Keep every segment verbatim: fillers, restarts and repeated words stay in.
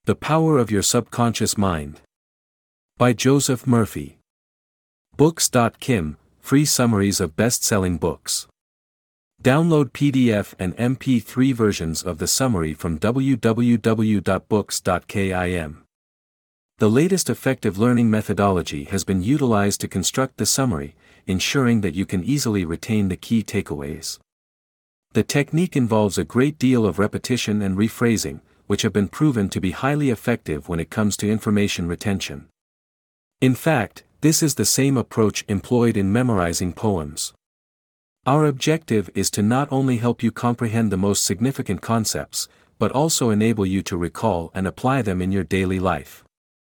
The Power of Your Subconscious Mind. By Joseph Murphy. Books dot com, free summaries of best-selling books. Download P D F and M P three versions of the summary from w w w dot books dot com. The latest effective learning methodology has been utilized to construct the summary, ensuring that you can easily retain the key takeaways. The technique involves a great deal of repetition and rephrasing, which have been proven to be highly effective when it comes to information retention. In fact, this is the same approach employed in memorizing poems. Our objective is to not only help you comprehend the most significant concepts, but also enable you to recall and apply them in your daily life.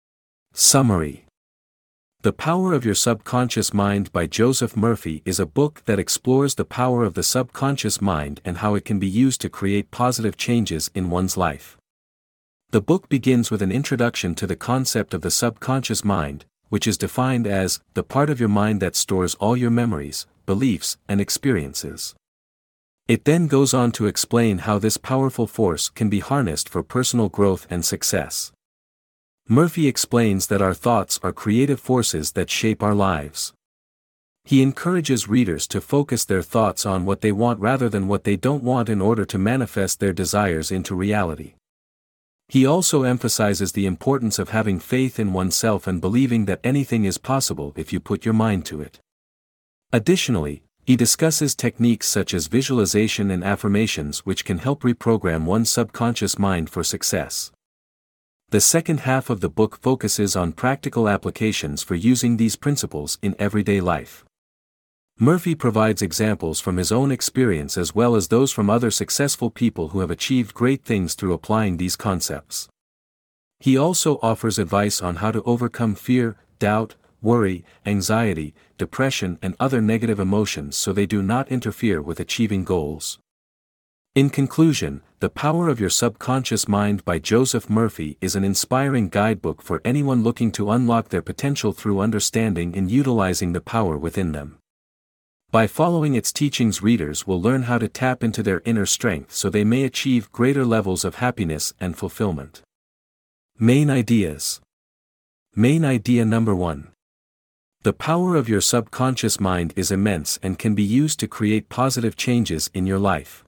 Summary. The Power of Your Subconscious Mind by Joseph Murphy is a book that explores the power of the subconscious mind and how it can be used to create positive changes in one's life. The book begins with an introduction to the concept of the subconscious mind, which is defined as the part of your mind that stores all your memories, beliefs, and experiences. It then goes on to explain how this powerful force can be harnessed for personal growth and success. Murphy explains that our thoughts are creative forces that shape our lives. He encourages readers to focus their thoughts on what they want rather than what they don't want in order to manifest their desires into reality. He also emphasizes the importance of having faith in oneself and believing that anything is possible if you put your mind to it. Additionally, he discusses techniques such as visualization and affirmations which can help reprogram one's subconscious mind for success. The second half of the book focuses on practical applications for using these principles in everyday life. Murphy provides examples from his own experience as well as those from other successful people who have achieved great things through applying these concepts. He also offers advice on how to overcome fear, doubt, worry, anxiety, depression, and other negative emotions so they do not interfere with achieving goals. In conclusion, The Power of Your Subconscious Mind by Joseph Murphy is an inspiring guidebook for anyone looking to unlock their potential through understanding and utilizing the power within them. By following its teachings, readers will learn how to tap into their inner strength so they may achieve greater levels of happiness and fulfillment. Main ideas. Main idea number one. The power of your subconscious mind is immense and can be used to create positive changes in your life.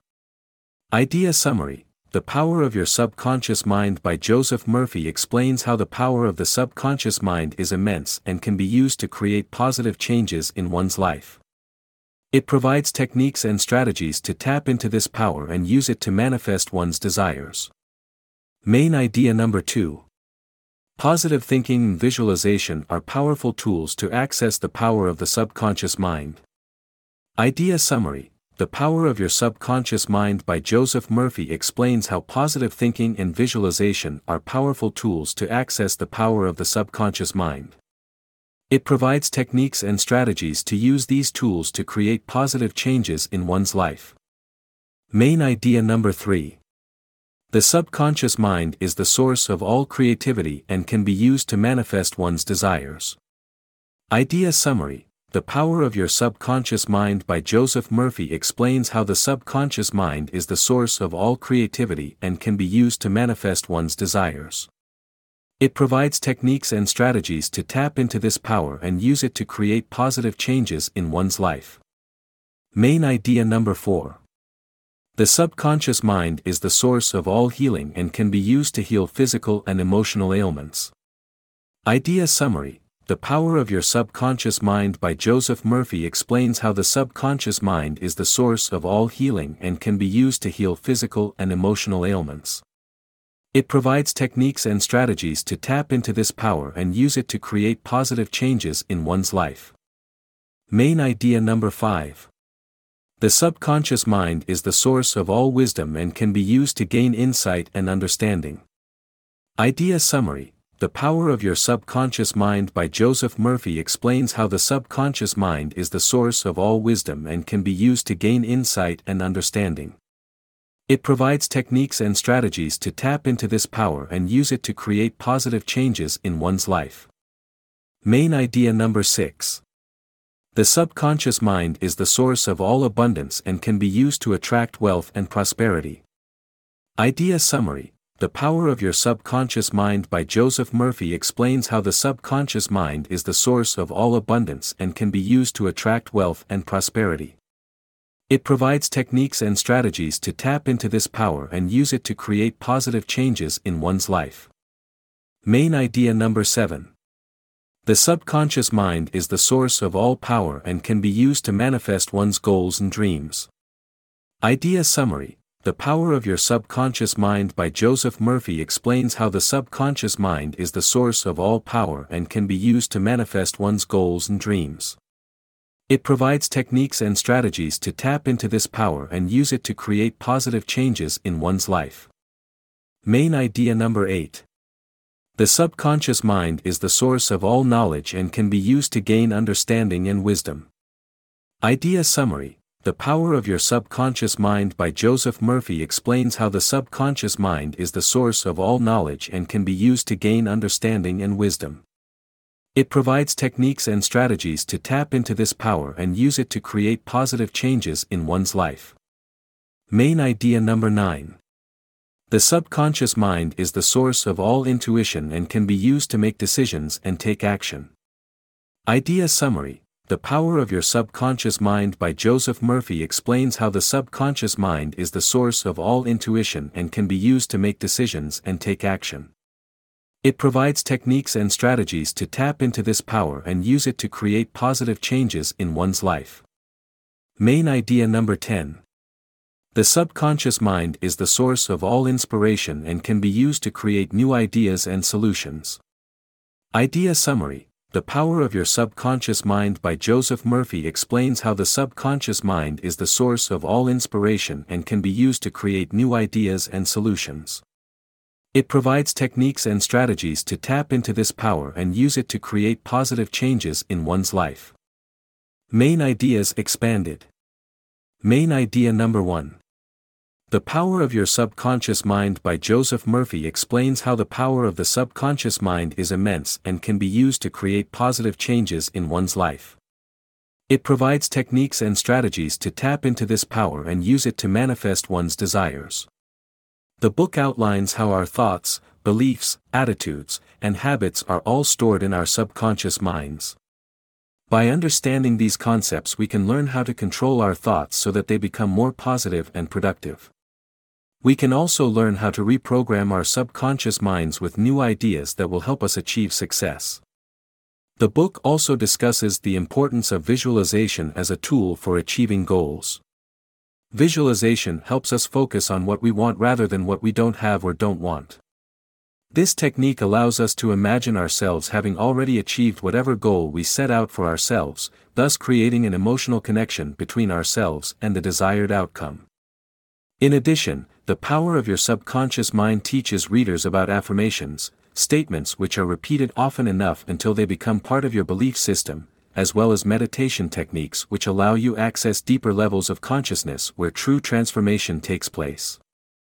Idea summary. The Power of Your Subconscious Mind by Joseph Murphy explains how the power of the subconscious mind is immense and can be used to create positive changes in one's life. It provides techniques and strategies to tap into this power and use it to manifest one's desires. Main idea number two. Positive thinking and visualization are powerful tools to access the power of the subconscious mind. Idea summary. The Power of Your Subconscious Mind by Joseph Murphy explains how positive thinking and visualization are powerful tools to access the power of the subconscious mind. It provides techniques and strategies to use these tools to create positive changes in one's life. Main idea number three. The subconscious mind is the source of all creativity and can be used to manifest one's desires. Idea summary. The Power of Your Subconscious Mind by Joseph Murphy explains how the subconscious mind is the source of all creativity and can be used to manifest one's desires. It provides techniques and strategies to tap into this power and use it to create positive changes in one's life. Main idea number four. The subconscious mind is the source of all healing and can be used to heal physical and emotional ailments. Idea summary. The Power of Your Subconscious Mind by Joseph Murphy explains how the subconscious mind is the source of all healing and can be used to heal physical and emotional ailments. It provides techniques and strategies to tap into this power and use it to create positive changes in one's life. Main idea number five. The subconscious mind is the source of all wisdom and can be used to gain insight and understanding. Idea summary. The Power of Your Subconscious Mind by Joseph Murphy explains how the subconscious mind is the source of all wisdom and can be used to gain insight and understanding. It provides techniques and strategies to tap into this power and use it to create positive changes in one's life. Main idea number six. The subconscious mind is the source of all abundance and can be used to attract wealth and prosperity. Idea summary. The Power of Your Subconscious Mind by Joseph Murphy explains how the subconscious mind is the source of all abundance and can be used to attract wealth and prosperity. It provides techniques and strategies to tap into this power and use it to create positive changes in one's life. Main idea number seven. The subconscious mind is the source of all power and can be used to manifest one's goals and dreams. Idea summary. The Power of Your Subconscious Mind by Joseph Murphy explains how the subconscious mind is the source of all power and can be used to manifest one's goals and dreams. It provides techniques and strategies to tap into this power and use it to create positive changes in one's life. Main idea number eight. The subconscious mind is the source of all knowledge and can be used to gain understanding and wisdom. Idea summary. The Power of Your Subconscious Mind by Joseph Murphy explains how the subconscious mind is the source of all knowledge and can be used to gain understanding and wisdom. It provides techniques and strategies to tap into this power and use it to create positive changes in one's life. Main idea number nine. The subconscious mind is the source of all intuition and can be used to make decisions and take action. Idea summary. The Power of Your Subconscious Mind by Joseph Murphy explains how the subconscious mind is the source of all intuition and can be used to make decisions and take action. It provides techniques and strategies to tap into this power and use it to create positive changes in one's life. Main idea number ten. The subconscious mind is the source of all inspiration and can be used to create new ideas and solutions. Idea summary. The Power of Your Subconscious Mind by Joseph Murphy explains how the subconscious mind is the source of all inspiration and can be used to create new ideas and solutions. It provides techniques and strategies to tap into this power and use it to create positive changes in one's life. Main ideas expanded. Main idea number one. The Power of Your Subconscious Mind by Joseph Murphy explains how the power of the subconscious mind is immense and can be used to create positive changes in one's life. It provides techniques and strategies to tap into this power and use it to manifest one's desires. The book outlines how our thoughts, beliefs, attitudes, and habits are all stored in our subconscious minds. By understanding these concepts, we can learn how to control our thoughts so that they become more positive and productive. We can also learn how to reprogram our subconscious minds with new ideas that will help us achieve success. The book also discusses the importance of visualization as a tool for achieving goals. Visualization helps us focus on what we want rather than what we don't have or don't want. This technique allows us to imagine ourselves having already achieved whatever goal we set out for ourselves, thus creating an emotional connection between ourselves and the desired outcome. In addition, The Power of Your Subconscious Mind teaches readers about affirmations, statements which are repeated often enough until they become part of your belief system, as well as meditation techniques which allow you access deeper levels of consciousness where true transformation takes place.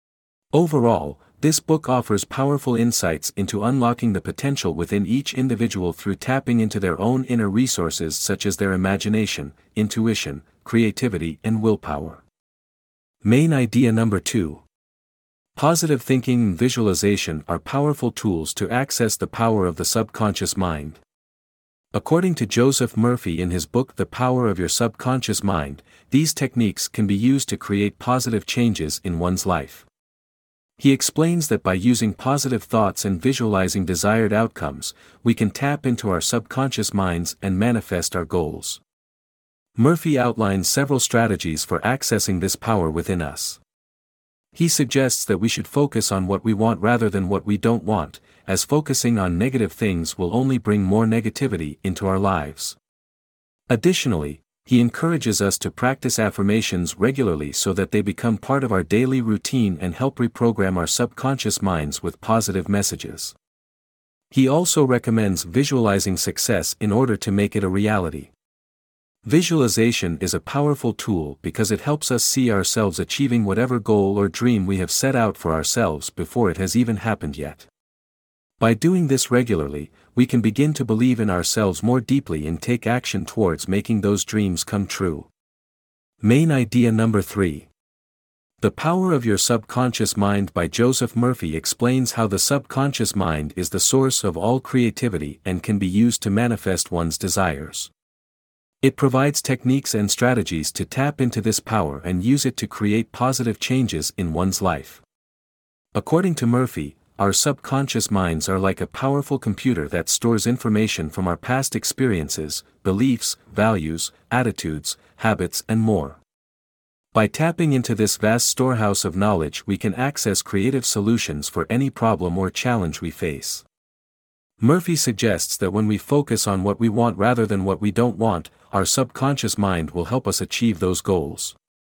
Overall, this book offers powerful insights into unlocking the potential within each individual through tapping into their own inner resources such as their imagination, intuition, creativity, and willpower. Main idea number two. Positive thinking and visualization are powerful tools to access the power of the subconscious mind. According to Joseph Murphy in his book The Power of Your Subconscious Mind, these techniques can be used to create positive changes in one's life. He explains that by using positive thoughts and visualizing desired outcomes, we can tap into our subconscious minds and manifest our goals. Murphy outlines several strategies for accessing this power within us. He suggests that we should focus on what we want rather than what we don't want, as focusing on negative things will only bring more negativity into our lives. Additionally, he encourages us to practice affirmations regularly so that they become part of our daily routine and help reprogram our subconscious minds with positive messages. He also recommends visualizing success in order to make it a reality. Visualization is a powerful tool because it helps us see ourselves achieving whatever goal or dream we have set out for ourselves before it has even happened yet. By doing this regularly, we can begin to believe in ourselves more deeply and take action towards making those dreams come true. Main idea number three. The Power of Your Subconscious Mind by Joseph Murphy explains how the subconscious mind is the source of all creativity and can be used to manifest one's desires. It provides techniques and strategies to tap into this power and use it to create positive changes in one's life. According to Murphy, our subconscious minds are like a powerful computer that stores information from our past experiences, beliefs, values, attitudes, habits, and more. By tapping into this vast storehouse of knowledge, we can access creative solutions for any problem or challenge we face. Murphy suggests that when we focus on what we want rather than what we don't want, our subconscious mind will help us achieve those goals.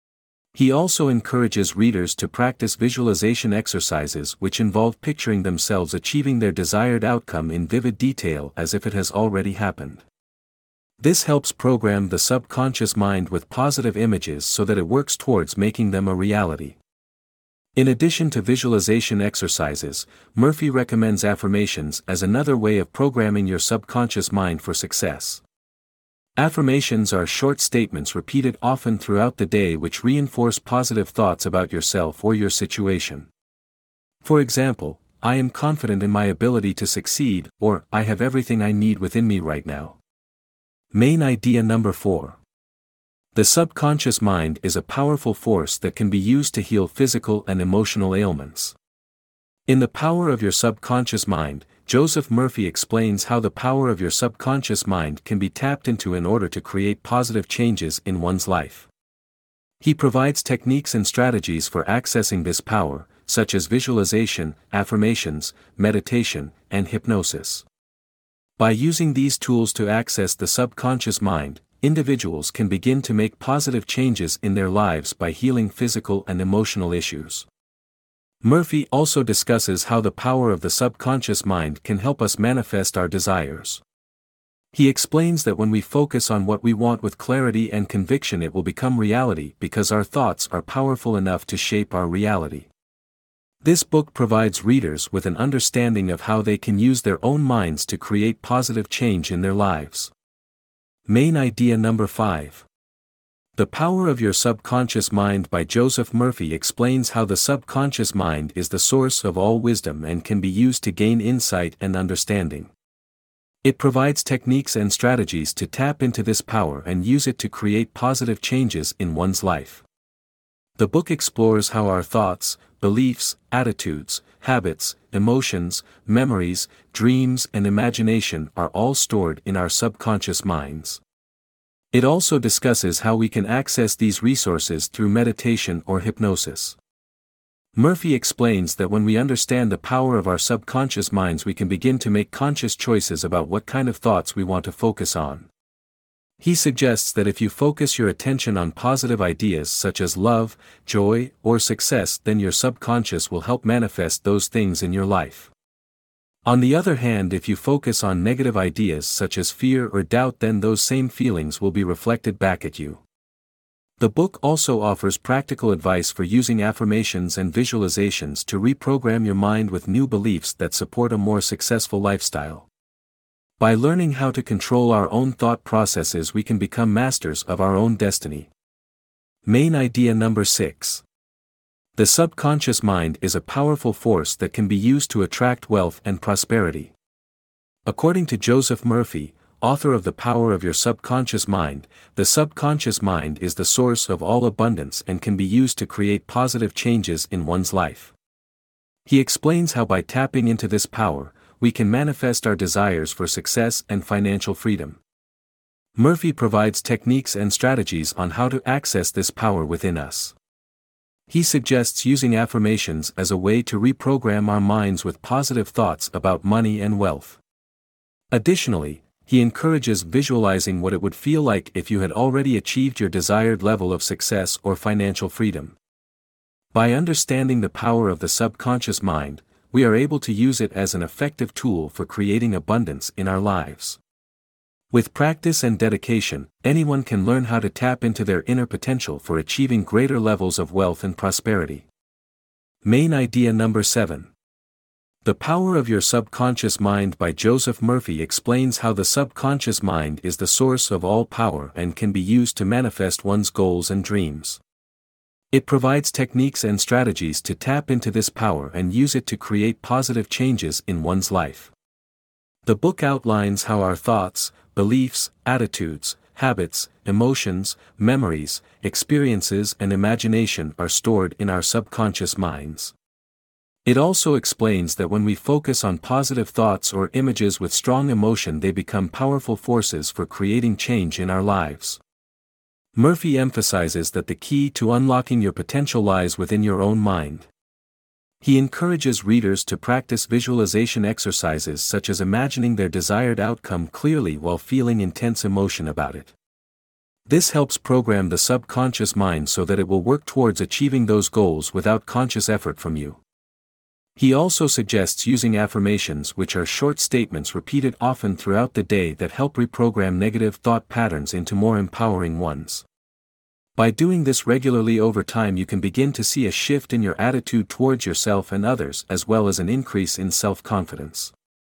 He also encourages readers to practice visualization exercises which involve picturing themselves achieving their desired outcome in vivid detail as if it has already happened. This helps program the subconscious mind with positive images so that it works towards making them a reality. In addition to visualization exercises, Murphy recommends affirmations as another way of programming your subconscious mind for success. Affirmations are short statements repeated often throughout the day which reinforce positive thoughts about yourself or your situation. For example, "I am confident in my ability to succeed," or "I have everything I need within me right now." Main idea number four. The subconscious mind is a powerful force that can be used to heal physical and emotional ailments. In The Power of Your Subconscious Mind, Joseph Murphy explains how the power of your subconscious mind can be tapped into in order to create positive changes in one's life. He provides techniques and strategies for accessing this power, such as visualization, affirmations, meditation, and hypnosis. By using these tools to access the subconscious mind, individuals can begin to make positive changes in their lives by healing physical and emotional issues. Murphy also discusses how the power of the subconscious mind can help us manifest our desires. He explains that when we focus on what we want with clarity and conviction, it will become reality because our thoughts are powerful enough to shape our reality. This book provides readers with an understanding of how they can use their own minds to create positive change in their lives. Main idea number five. The Power of Your Subconscious Mind by Joseph Murphy explains how the subconscious mind is the source of all wisdom and can be used to gain insight and understanding. It provides techniques and strategies to tap into this power and use it to create positive changes in one's life. The book explores how our thoughts, beliefs, attitudes, habits, emotions, memories, dreams, and imagination are all stored in our subconscious minds. It also discusses how we can access these resources through meditation or hypnosis. Murphy explains that when we understand the power of our subconscious minds, we can begin to make conscious choices about what kind of thoughts we want to focus on. He suggests that if you focus your attention on positive ideas such as love, joy, or success, then your subconscious will help manifest those things in your life. On the other hand, if you focus on negative ideas such as fear or doubt, then those same feelings will be reflected back at you. The book also offers practical advice for using affirmations and visualizations to reprogram your mind with new beliefs that support a more successful lifestyle. By learning how to control our own thought processes, we can become masters of our own destiny. Main idea number six. The subconscious mind is a powerful force that can be used to attract wealth and prosperity. According to Joseph Murphy, author of The Power of Your Subconscious Mind, the subconscious mind is the source of all abundance and can be used to create positive changes in one's life. He explains how by tapping into this power, we can manifest our desires for success and financial freedom. Murphy provides techniques and strategies on how to access this power within us. He suggests using affirmations as a way to reprogram our minds with positive thoughts about money and wealth. Additionally, he encourages visualizing what it would feel like if you had already achieved your desired level of success or financial freedom. By understanding the power of the subconscious mind, we are able to use it as an effective tool for creating abundance in our lives. With practice and dedication, anyone can learn how to tap into their inner potential for achieving greater levels of wealth and prosperity. Main idea number seven. The Power of Your Subconscious Mind by Joseph Murphy explains how the subconscious mind is the source of all power and can be used to manifest one's goals and dreams. It provides techniques and strategies to tap into this power and use it to create positive changes in one's life. The book outlines how our thoughts, beliefs, attitudes, habits, emotions, memories, experiences and imagination are stored in our subconscious minds. It also explains that when we focus on positive thoughts or images with strong emotion, they become powerful forces for creating change in our lives. Murphy emphasizes that the key to unlocking your potential lies within your own mind. He encourages readers to practice visualization exercises such as imagining their desired outcome clearly while feeling intense emotion about it. This helps program the subconscious mind so that it will work towards achieving those goals without conscious effort from you. He also suggests using affirmations, which are short statements repeated often throughout the day that help reprogram negative thought patterns into more empowering ones. By doing this regularly over time, you can begin to see a shift in your attitude towards yourself and others, as well as an increase in self-confidence.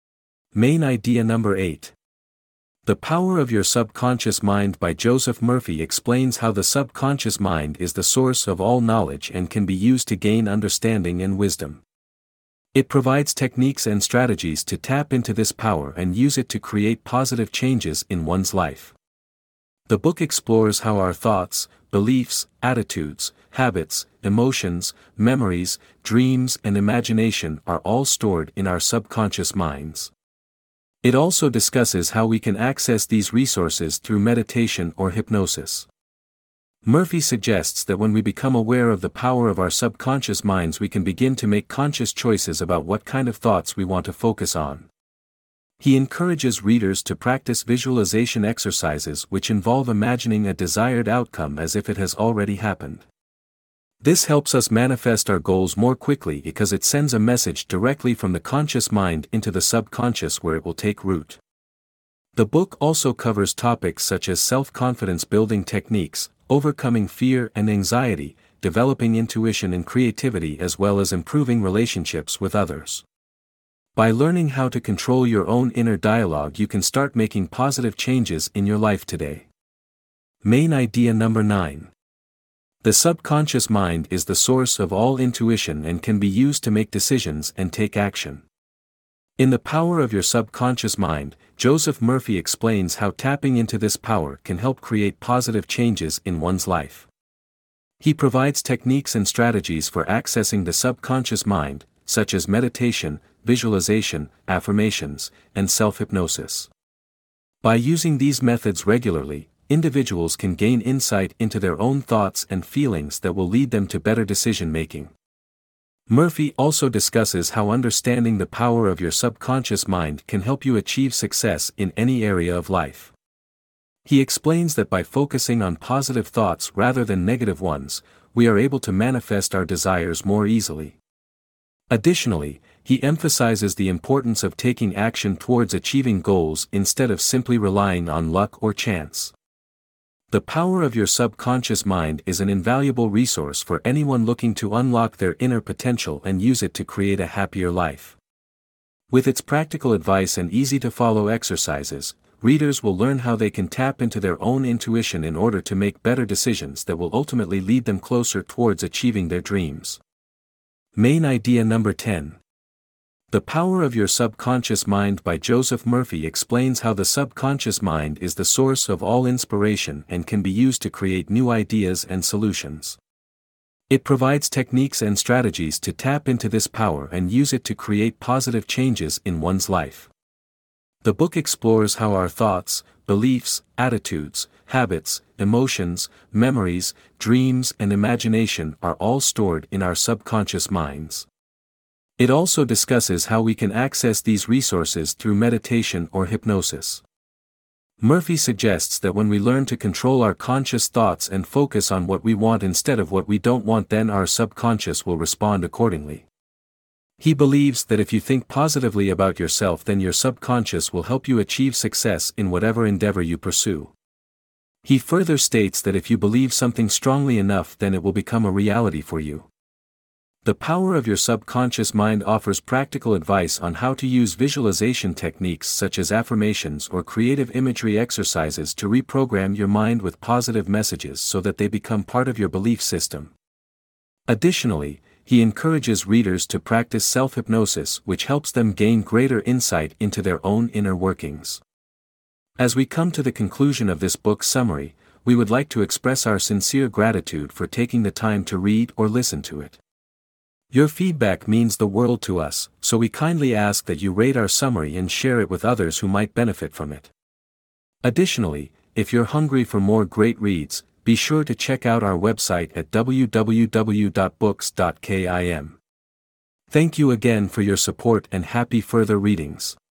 Main idea number eight. The Power of Your Subconscious Mind by Joseph Murphy explains how the subconscious mind is the source of all knowledge and can be used to gain understanding and wisdom. It provides techniques and strategies to tap into this power and use it to create positive changes in one's life. The book explores how our thoughts, beliefs, attitudes, habits, emotions, memories, dreams and imagination are all stored in our subconscious minds. It also discusses how we can access these resources through meditation or hypnosis. Murphy suggests that when we become aware of the power of our subconscious minds, we can begin to make conscious choices about what kind of thoughts we want to focus on. He encourages readers to practice visualization exercises which involve imagining a desired outcome as if it has already happened. This helps us manifest our goals more quickly because it sends a message directly from the conscious mind into the subconscious where it will take root. The book also covers topics such as self-confidence building techniques, overcoming fear and anxiety, developing intuition and creativity, as well as improving relationships with others. By learning how to control your own inner dialogue, you can start making positive changes in your life today. Main idea number nine. The subconscious mind is the source of all intuition and can be used to make decisions and take action. In The Power of Your Subconscious Mind, Joseph Murphy explains how tapping into this power can help create positive changes in one's life. He provides techniques and strategies for accessing the subconscious mind, such as meditation, visualization, affirmations, and self-hypnosis. By using these methods regularly, individuals can gain insight into their own thoughts and feelings that will lead them to better decision-making. Murphy also discusses how understanding the power of your subconscious mind can help you achieve success in any area of life. He explains that by focusing on positive thoughts rather than negative ones, we are able to manifest our desires more easily. Additionally, he emphasizes the importance of taking action towards achieving goals instead of simply relying on luck or chance. The Power of Your Subconscious Mind is an invaluable resource for anyone looking to unlock their inner potential and use it to create a happier life. With its practical advice and easy-to-follow exercises, readers will learn how they can tap into their own intuition in order to make better decisions that will ultimately lead them closer towards achieving their dreams. Main idea number ten. The Power of Your Subconscious Mind by Joseph Murphy explains how the subconscious mind is the source of all inspiration and can be used to create new ideas and solutions. It provides techniques and strategies to tap into this power and use it to create positive changes in one's life. The book explores how our thoughts, beliefs, attitudes, habits, emotions, memories, dreams and imagination are all stored in our subconscious minds. It also discusses how we can access these resources through meditation or hypnosis. Murphy suggests that when we learn to control our conscious thoughts and focus on what we want instead of what we don't want, then our subconscious will respond accordingly. He believes that if you think positively about yourself, then your subconscious will help you achieve success in whatever endeavor you pursue. He further states that if you believe something strongly enough, then it will become a reality for you. The Power of Your Subconscious Mind offers practical advice on how to use visualization techniques such as affirmations or creative imagery exercises to reprogram your mind with positive messages so that they become part of your belief system. Additionally, he encourages readers to practice self-hypnosis, which helps them gain greater insight into their own inner workings. As we come to the conclusion of this book summary, we would like to express our sincere gratitude for taking the time to read or listen to it. Your feedback means the world to us, so we kindly ask that you rate our summary and share it with others who might benefit from it. Additionally, if you're hungry for more great reads, be sure to check out our website at w w w dot books dot kim. Thank you again for your support and happy further readings.